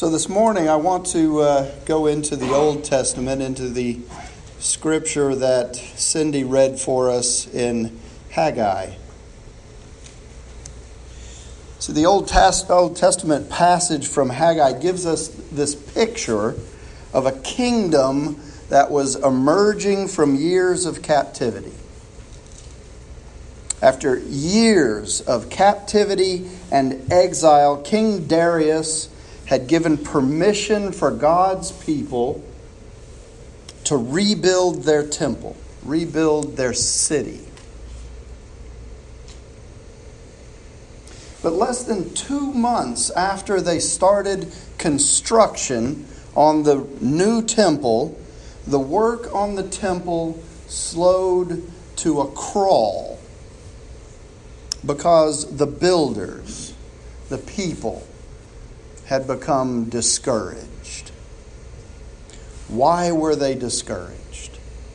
So this morning I want to go into the Old Testament, into the scripture that Cindy read for us in Haggai. So the Old Testament passage from Haggai gives us this picture of a kingdom that was emerging from years of captivity. After years of captivity and exile, King Darius had given permission for God's people to rebuild their temple, rebuild their city. But less than 2 months after they started construction on the new temple, the work on the temple slowed to a crawl because the builders, the people, had become discouraged. Why were they discouraged?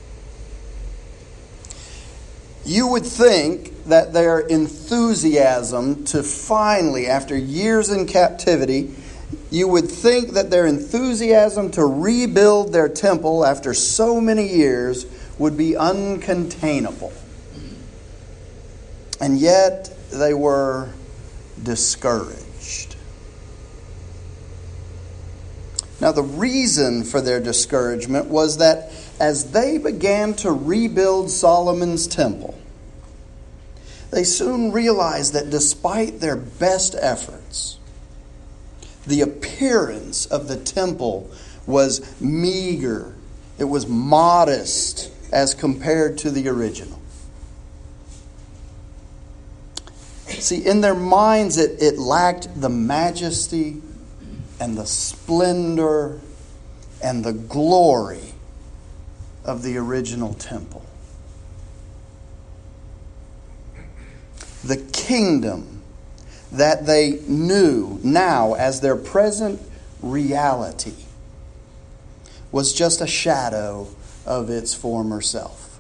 You would think that their enthusiasm to finally, after years in captivity, you would think that their enthusiasm to rebuild their temple after so many years would be uncontainable. And yet they were discouraged. Now, the reason for their discouragement was that as they began to rebuild Solomon's temple, they soon realized that despite their best efforts, the appearance of the temple was meager. It was modest as compared to the original. See, in their minds, it lacked the majesty and the splendor and the glory of the original temple. The kingdom that they knew now as their present reality was just a shadow of its former self.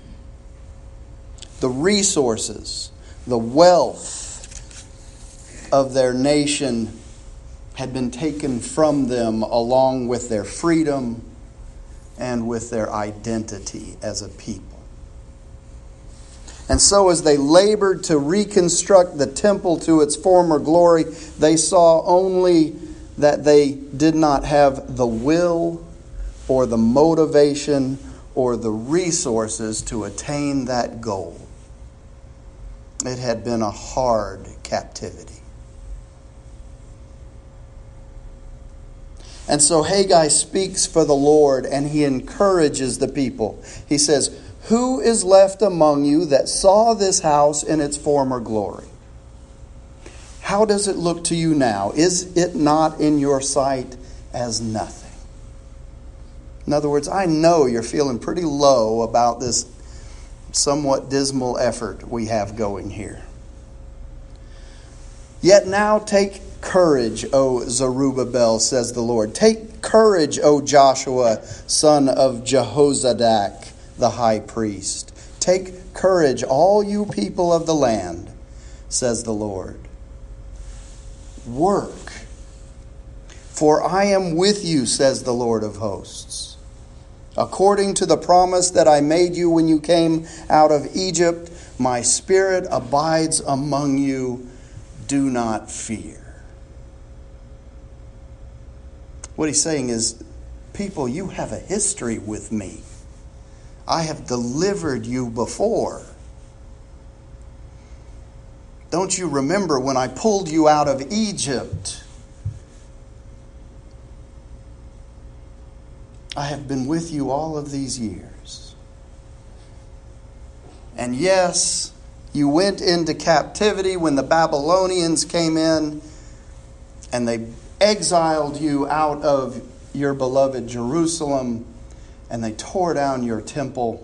The resources, the wealth of their nation had been taken from them along with their freedom and with their identity as a people. And so as they labored to reconstruct the temple to its former glory, they saw only that they did not have the will or the motivation or the resources to attain that goal. It had been a hard captivity. And so Haggai speaks for the Lord and he encourages the people. He says, "Who is left among you that saw this house in its former glory? How does it look to you now? Is it not in your sight as nothing?" In other words, I know you're feeling pretty low about this somewhat dismal effort we have going here. "Yet now take courage, O Zerubbabel, says the Lord. Take courage, O Joshua, son of Jehozadak, the high priest. Take courage, all you people of the land, says the Lord. Work, for I am with you, says the Lord of hosts. According to the promise that I made you when you came out of Egypt, my spirit abides among you. Do not fear." What he's saying is, people, you have a history with me. I have delivered you before. Don't you remember when I pulled you out of Egypt? I have been with you all of these years. And yes, you went into captivity when the Babylonians came in and they exiled you out of your beloved Jerusalem, and they tore down your temple.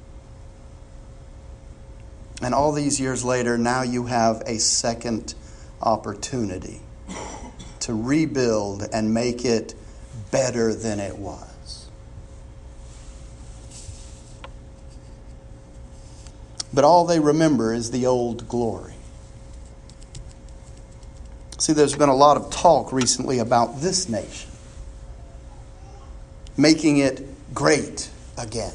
And all these years later, now you have a second opportunity to rebuild and make it better than it was. But all they remember is the old glory. See, there's been a lot of talk recently about this nation, making it great again.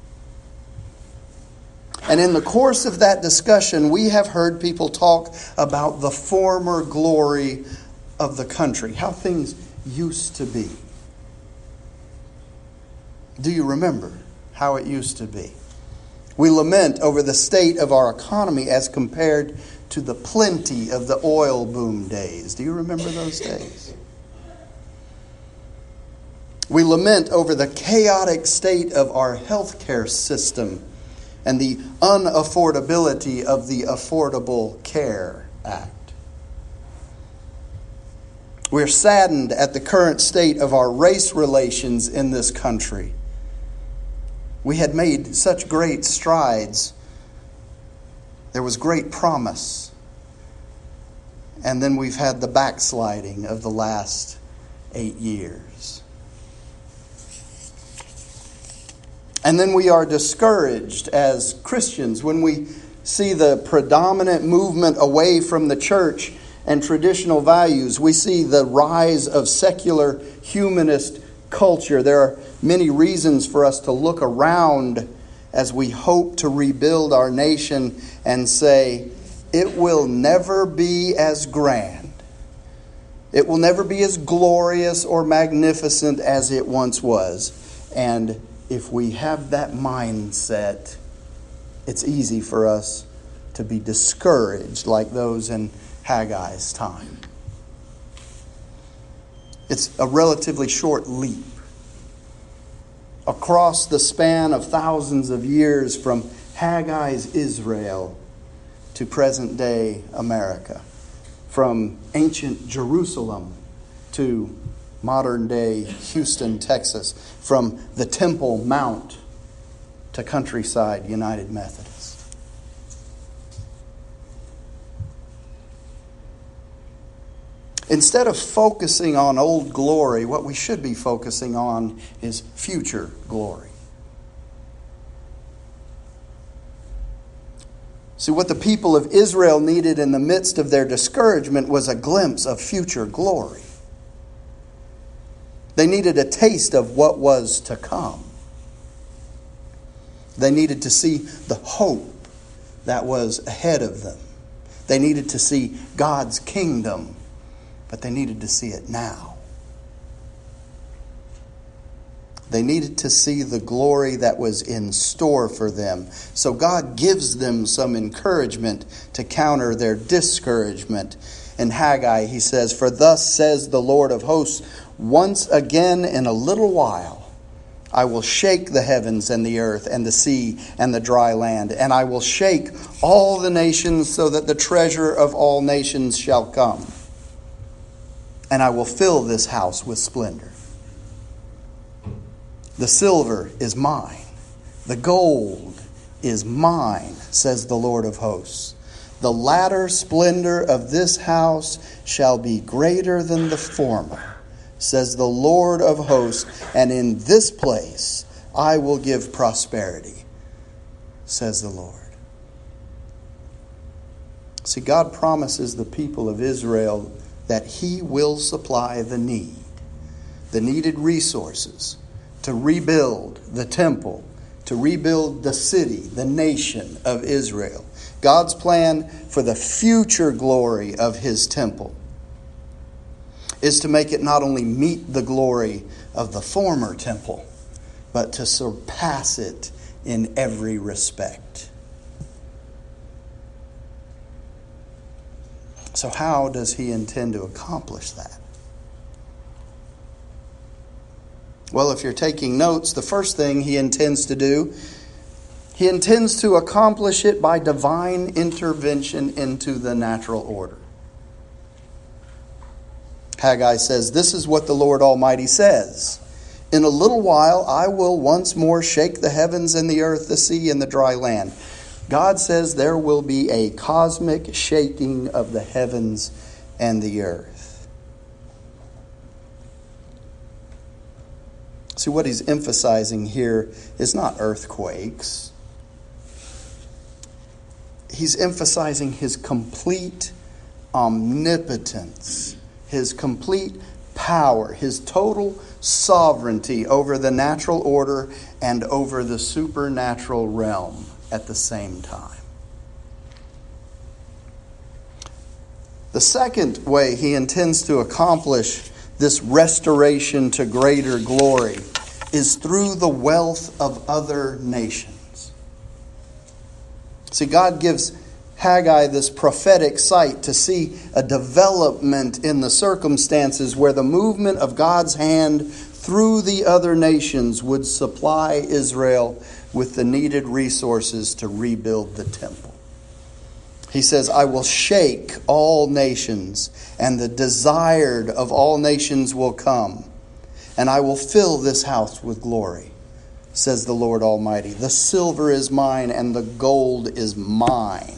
And in the course of that discussion, we have heard people talk about the former glory of the country, how things used to be. Do you remember how it used to be? We lament over the state of our economy as compared to the plenty of the oil boom days. Do you remember those days? We lament over the chaotic state of our healthcare system and the unaffordability of the Affordable Care Act. We're saddened at the current state of our race relations in this country. We had made such great strides. There was great promise. And then we've had the backsliding of the last 8 years. And then we are discouraged as Christians when we see the predominant movement away from the church and traditional values. We see the rise of secular humanist culture. There are many reasons for us to look around as we hope to rebuild our nation and say, it will never be as grand. It will never be as glorious or magnificent as it once was. And if we have that mindset, it's easy for us to be discouraged like those in Haggai's time. It's a relatively short leap across the span of thousands of years from Haggai's Israel to present-day America, from ancient Jerusalem to modern-day Houston, Texas, from the Temple Mount to Countryside United Methodist. Instead of focusing on old glory, what we should be focusing on is future glory. See, what the people of Israel needed in the midst of their discouragement was a glimpse of future glory. They needed a taste of what was to come. They needed to see the hope that was ahead of them. They needed to see God's kingdom, but they needed to see it now. They needed to see the glory that was in store for them. So God gives them some encouragement to counter their discouragement. In Haggai, he says, "For thus says the Lord of hosts, once again in a little while, I will shake the heavens and the earth and the sea and the dry land, and I will shake all the nations so that the treasure of all nations shall come. And I will fill this house with splendor. The silver is mine. The gold is mine, says the Lord of hosts. The latter splendor of this house shall be greater than the former, says the Lord of hosts. And in this place I will give prosperity, says the Lord." See, God promises the people of Israel that He will supply the needed resources to rebuild the temple, to rebuild the city, the nation of Israel. God's plan for the future glory of His temple is to make it not only meet the glory of the former temple, but to surpass it in every respect. So how does He intend to accomplish that? Well, if you're taking notes, the first thing He intends to do, He intends to accomplish it by divine intervention into the natural order. Haggai says, "This is what the Lord Almighty says. In a little while I will once more shake the heavens and the earth, the sea and the dry land." God says there will be a cosmic shaking of the heavens and the earth. See, what He's emphasizing here is not earthquakes. He's emphasizing His complete, omnipotence, His complete power, His total sovereignty over the natural order and over the supernatural realm at the same time. The second way He intends to accomplish this restoration to greater glory is through the wealth of other nations. See, God gives Haggai this prophetic sight to see a development in the circumstances where the movement of God's hand through the other nations would supply Israel with the needed resources to rebuild the temple. He says, I will shake all nations, and the desired of all nations will come, and I will fill this house with glory, says the Lord Almighty. The silver is mine, and the gold is mine.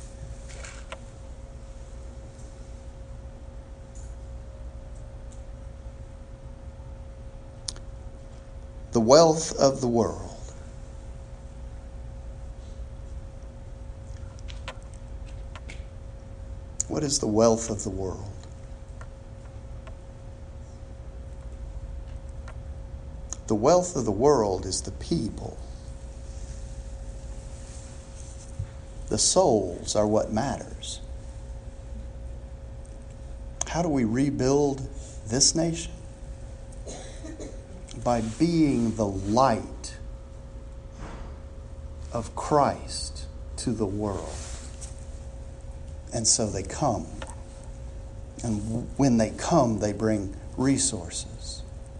The wealth of the world. What is the wealth of the world? The wealth of the world is the people. The souls are what matters. How do we rebuild this nation? By being the light of Christ to the world. And so they come. And when they come, they bring resources.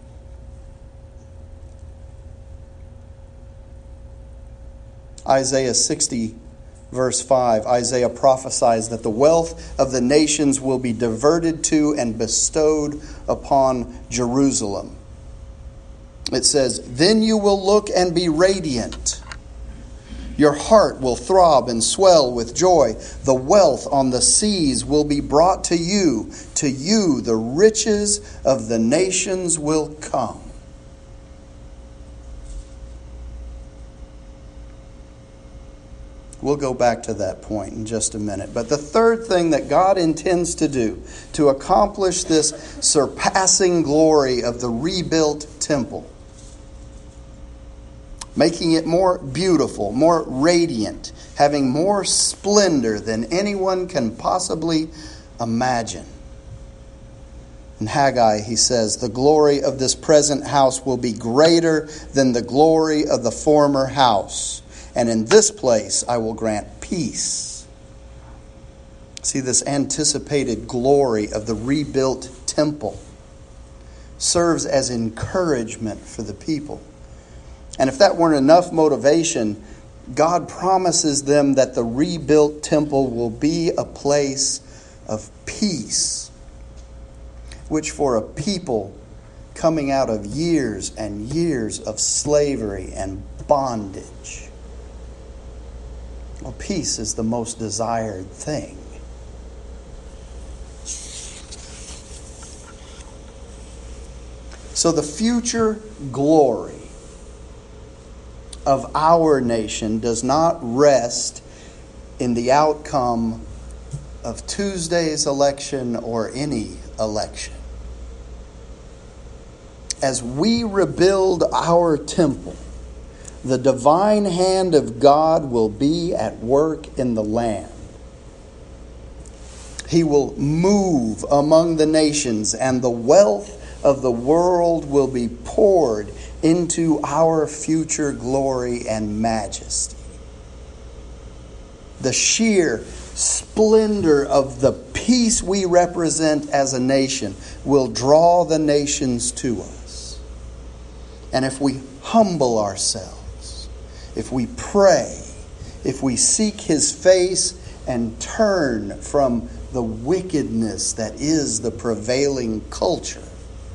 Isaiah 60, verse 5, Isaiah prophesies that the wealth of the nations will be diverted to and bestowed upon Jerusalem. It says, then you will look and be radiant. Your heart will throb and swell with joy. The wealth on the seas will be brought to you. To you the riches of the nations will come. We'll go back to that point in just a minute. But the third thing that God intends to do to accomplish this surpassing glory of the rebuilt temple, making it more beautiful, more radiant, having more splendor than anyone can possibly imagine. In Haggai, he says, the glory of this present house will be greater than the glory of the former house. And in this place I will grant peace. See, this anticipated glory of the rebuilt temple serves as encouragement for the people. And if that weren't enough motivation, God promises them that the rebuilt temple will be a place of peace, which for a people coming out of years and years of slavery and bondage, well, peace is the most desired thing. So the future glory of our nation does not rest in the outcome of Tuesday's election or any election. As we rebuild our temple, the divine hand of God will be at work in the land. He will move among the nations, and the wealth of the world will be poured into our future glory and majesty. The sheer splendor of the peace we represent as a nation will draw the nations to us. And if we humble ourselves, if we pray, if we seek His face and turn from the wickedness that is the prevailing culture,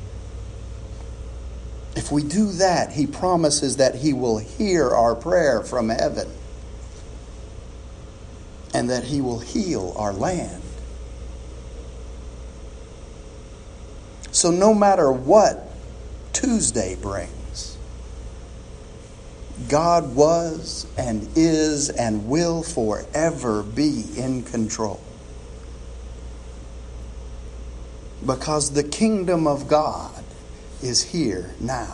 if we do that, He promises that He will hear our prayer from heaven and that He will heal our land. So no matter what Tuesday brings, God was and is and will forever be in control. Because the kingdom of God is here now.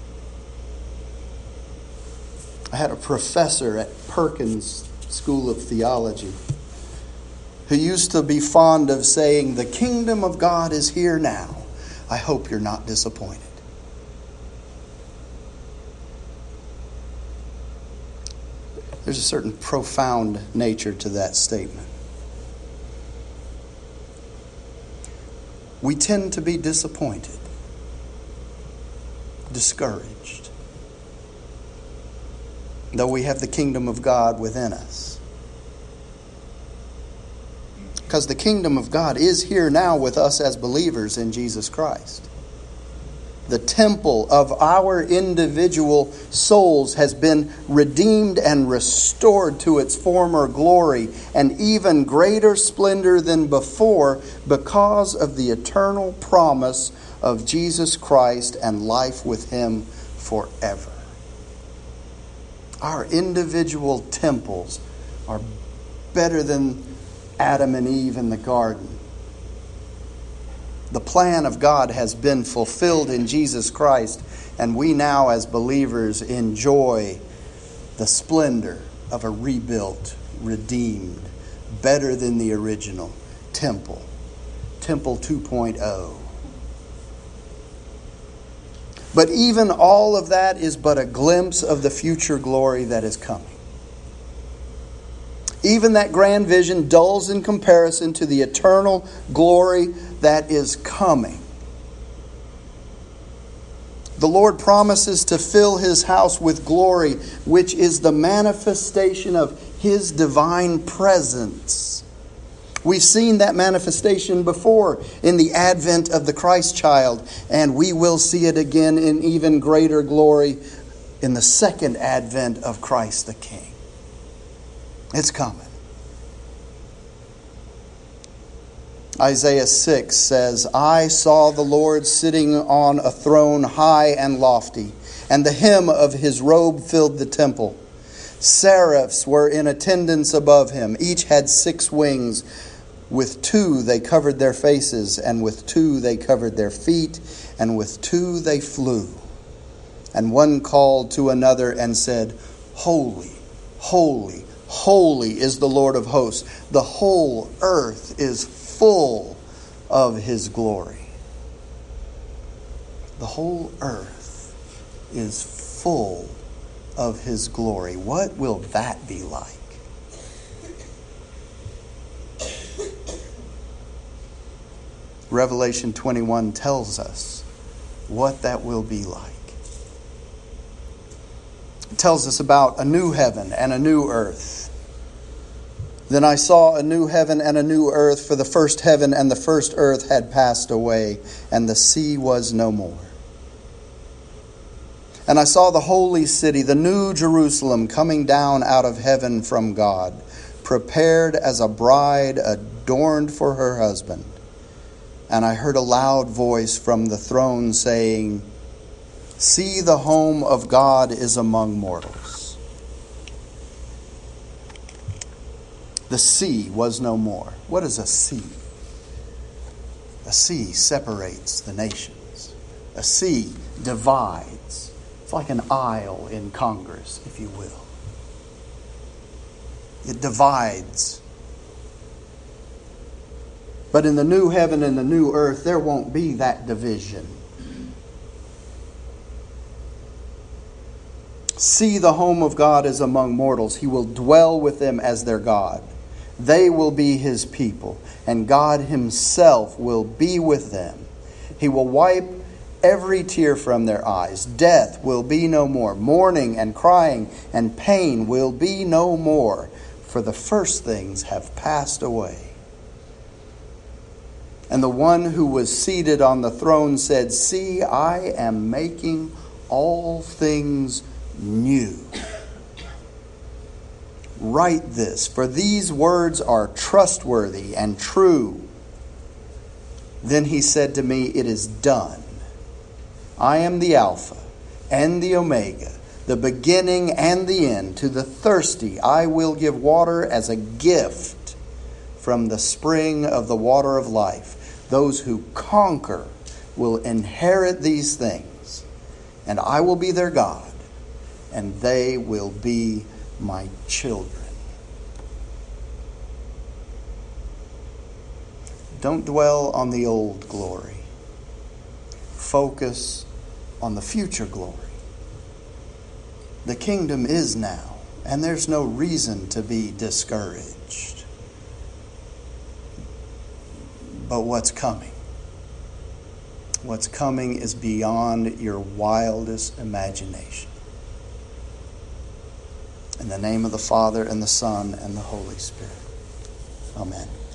I had a professor at Perkins School of Theology who used to be fond of saying, the kingdom of God is here now. I hope you're not disappointed. There's a certain profound nature to that statement. We tend to be disappointed, discouraged, though we have the kingdom of God within us. Because the kingdom of God is here now with us as believers in Jesus Christ. The temple of our individual souls has been redeemed and restored to its former glory and even greater splendor than before because of the eternal promise of Jesus Christ and life with Him forever. Our individual temples are better than Adam and Eve in the garden. The plan of God has been fulfilled in Jesus Christ, and we now as believers enjoy the splendor of a rebuilt, redeemed, better than the original temple. Temple 2.0. But even all of that is but a glimpse of the future glory that is coming. Even that grand vision dulls in comparison to the eternal glory that is coming. The Lord promises to fill His house with glory, which is the manifestation of His divine presence. We've seen that manifestation before in the advent of the Christ child, and we will see it again in even greater glory in the second advent of Christ the King. It's coming. Isaiah 6 says, I saw the Lord sitting on a throne high and lofty, and the hem of His robe filled the temple. Seraphs were in attendance above Him. Each had 6 wings. With 2 they covered their faces, and with 2 they covered their feet, and with 2 they flew. And one called to another and said, Holy, holy, holy is the Lord of hosts. The whole earth is full of His glory. The whole earth is full of His glory. What will that be like? Revelation 21 tells us what that will be like. It tells us about a new heaven and a new earth. Then I saw a new heaven and a new earth, for the first heaven and the first earth had passed away, and the sea was no more. And I saw the holy city, the new Jerusalem, coming down out of heaven from God, prepared as a bride adorned for her husband. And I heard a loud voice from the throne saying, See, the home of God is among mortals. The sea was no more. What is a sea? A sea separates the nations. A sea divides. It's like an aisle in Congress, if you will. It divides. But in the new heaven and the new earth, there won't be that division. See, the home of God is among mortals. He will dwell with them as their God. They will be His people, and God Himself will be with them. He will wipe every tear from their eyes. Death will be no more. Mourning and crying and pain will be no more, for the first things have passed away. And the one who was seated on the throne said, See, I am making all things new. Write this, for these words are trustworthy and true. Then He said to me, It is done. I am the Alpha and the Omega, the beginning and the end. To the thirsty I will give water as a gift from the spring of the water of life. Those who conquer will inherit these things, and I will be their God, and they will be my children. Don't dwell on the old glory. Focus on the future glory. The kingdom is now, and there's no reason to be discouraged. But what's coming? What's coming is beyond your wildest imagination. In the name of the Father, and the Son, and the Holy Spirit. Amen.